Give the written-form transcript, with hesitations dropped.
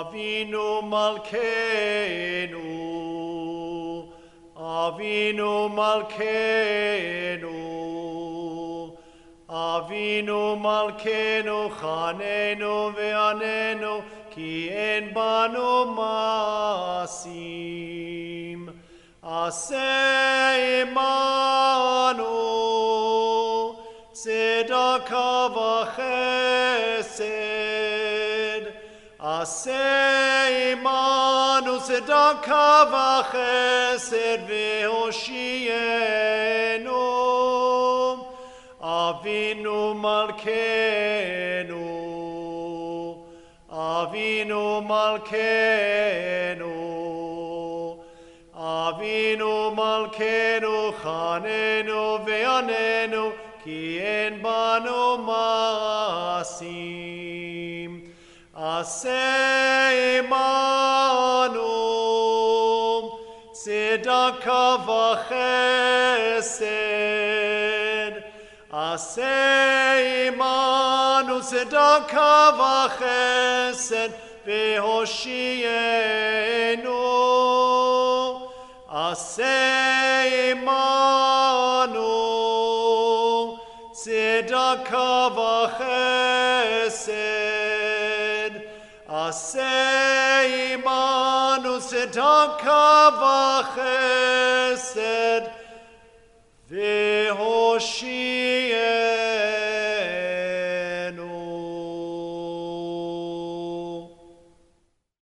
Avinu Malkeinu, Avinu Malkeinu, Avinu Malkeinu, Chanenu ve'anenu, ki en banu masim. Aseh imanu, tzedakah v'chesed. Aseh imanu, tzedakah v'chesed ve'hoshienu. Avinu Malkeinu, Avinu Malkeinu, Avinu Malkeinu, Chanenu ve'anenu, ki en banu masim. Aseh imanu, tzedakah v'chesed. Aseh imanu, tzedakah v'chesed ve'hoshienu. Aseh imanu, tzedakah v'chesed. Aseh imanu, tzedakah v'chesed ve'hoshienu.